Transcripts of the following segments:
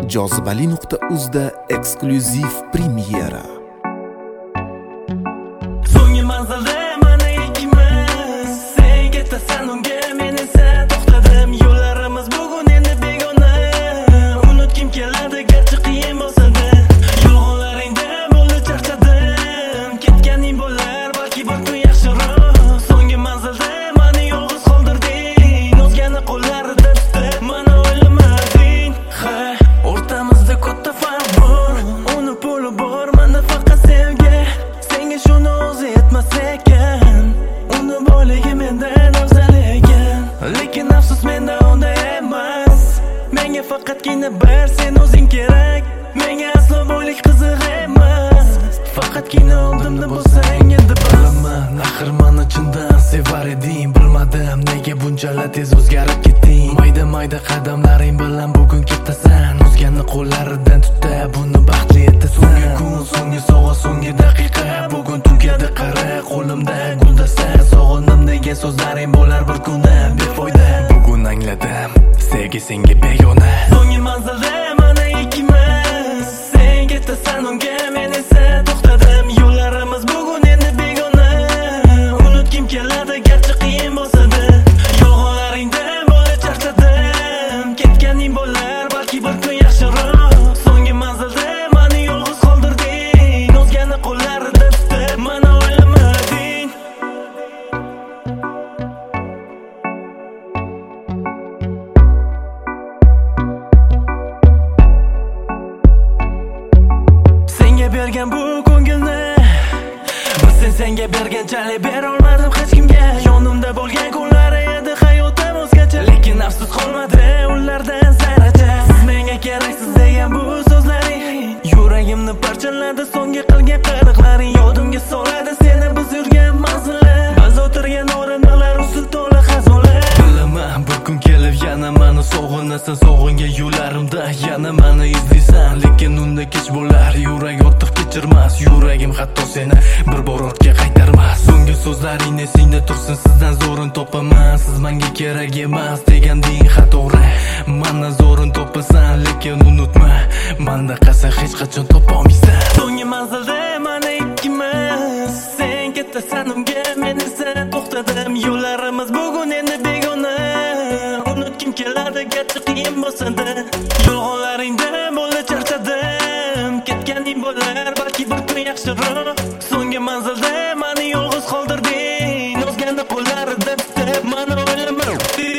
Jozibali.uzda eksklyuziv premyera. So'nggi manzilda mana ikkimiz, sen ketasan unga, men esa to'xtadim. Yo'llarimiz bugun endi begona. Unutgim keladi garchi qiyin bo'lsa-da. Yolg'onlaringda bo'ldi charchadim. Ketganing bo'lar, balki bir kun yaxshiroq. So'nggi manzilda meni yolg'iz qoldirding. O'zgani qo'llarida tutib, meni o'ylamading. Ha, o'rtamizda katta farq bor. Uni puli bor, meni faqat sevgi. Senga shuni o'zi yetmas ekan. Uni boyligi mendan afzal ekan. Lekin afsus menda unday emas. Menga faqatgina bir sen o'zing kerak. Menga aslo boylik qiziq emas. Faqatgina oldimda bo'lsang endi bilaman. Axir meni chindan sevar eding. Bilmadim nega bunchalar tez o'zgarib ketding. Mayda qadamlaring bilan bugun ketasan. O'zgani qo'llaridan tutib buni baxtli etasan. So'nggi kun, so'nggi soat, so'nggi daqiqa. Bugun tugadi qara qo'limda guldasta. Sog'indim degan so'zlaring bo'lar bir kunda befoyda. Bugun angladim, sevgi senga begona. So'nggi manzilda mana ikkimiz, sen ketasan unga, men esa to'xtadim. Yo'llarimiz bugun endi begona. Unutgim keladi garchi qiyin bo'lsa-da. Yolg'onlaringda bo'ldi charchadim. Ketganing bo'lar, balki bir kun yaxshiroq. So'nggi manzilda meni yolg'iz qoldirding. O'zgani qo'llarida tutib, meni o'ylamading. Senga bergan bu ko'ngilni bir senga berganchalik bera olmadim hech kimga. Yonimda bo'lgan kunlari edi hayotim o'zgacha. Lekin afsus qolmadi ulardan zarracha. Siz menga keraksiz degan bu so'zlaring yuragimni parchaladi. So'nggi qilgan qiliqlaring yodimga soladi seni biz yurgan manzillar. Biz o'tirgan o'rindiqlar usul to'la xazolar. Bilaman bir kun kelib yana meni sog'inasan. Sog'ingan yo'llarimda yana meni izlaysan. Lekin unda kech bo'lar, yurak ortiq kechirmas. Yuragim hatto seni bir bor ortga qaytarmas. So'nggi so'zlaring esingda tursin, sizdan zo'rin topaman. Siz menga kerak emas deganding xato'g'ri. Meni zo'rin topasan, lekin unutma, menda qasa hech qachon topolmaysan. So'nggi manzilda mana ikkimiz, sen ketasan unga, men esa to'xtadim. Yo'llarimiz bugun endi begona. Unutgim keladi garchi qiyin bo'lsa-da. Yolg'onlaringda bo'ldi charchadim. Ketganing bo'lar, balki bir kun yaxshiroq. So'nggi manzilda meni yolg'iz qoldirding. O'zgani qo'llarida tutib, meni o'ylamading.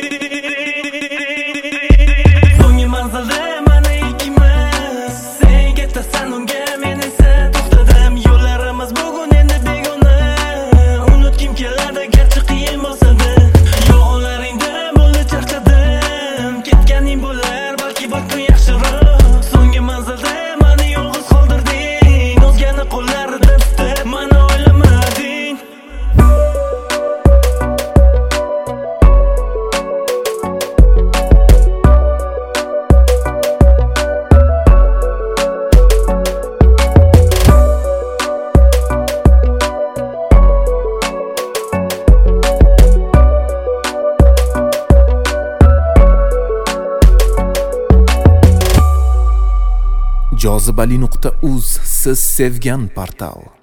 So'nggi manzilda mana ikkimiz, sen ketasan unga, men esa to'xtadim. Yo'llarimiz bugun endi begona. Unutgim keladi garchi qiyin bo'lsa-da. Yolg'onlaringda bo'ldi charchadim. Ketganing bo'lar, balki bir kun yaxshiroq. So'nggi manzilda meni yolg'iz qoldirding. O'zgani qo'llarida tutib, meni o'ylamading. Jozibali.uz, siz sevgan portal.